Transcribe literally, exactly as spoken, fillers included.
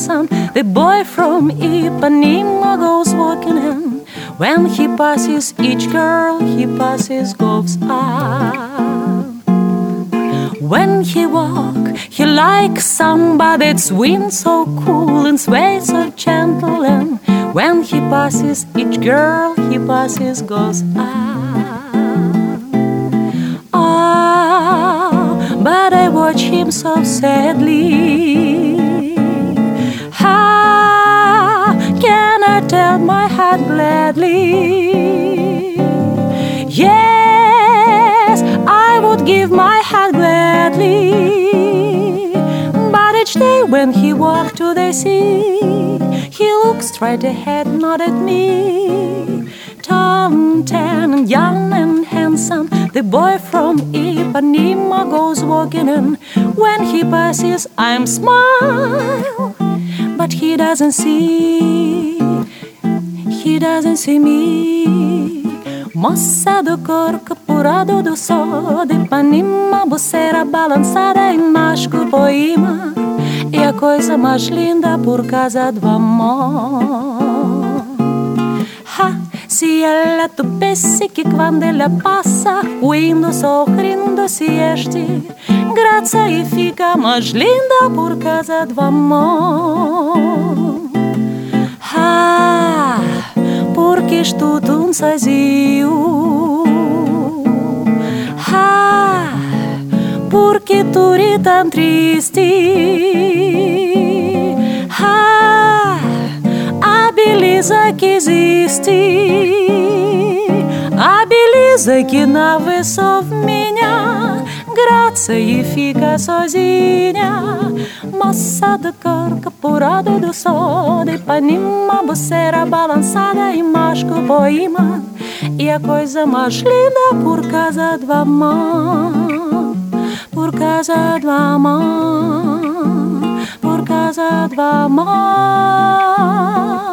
handsome. The boy from Ipanema goes walking in. When he passes each girl, he passes goes up. When he walk, he likes somebody that's wind so cool and sway so gentle. And when he passes each girl, he passes goes up. Ah, but I watch him so sadly. How can I tell my heart gladly? Yes, I would give my heart gladly. But each day when he walks to the sea, he looks straight ahead, not at me. Tall, tan, and young and handsome, the boy from Ipanema goes walking in. When he passes, I'm smile, but he doesn't see, he doesn't see me. Moça do cor capurado do sol de Ipanema, buceira balançada em mágico poema, é a coisa mais linda por causa do amor. Ha, se ela tu pensa que quando ela passa, rindo, sorrindo, se este graça e fica mais linda por causa do amor. Ah, porque estou tão sozinho. Ah, porque tu é tão triste. Ah, a beleza que existe, a beleza que não é só minha, graça e fica sozinha. Moça de cor capurado do sol de Ipanema, buceira balançada em mágico poema, e a coisa mais linda por causa do amor, por causa do amor, por causa do amor.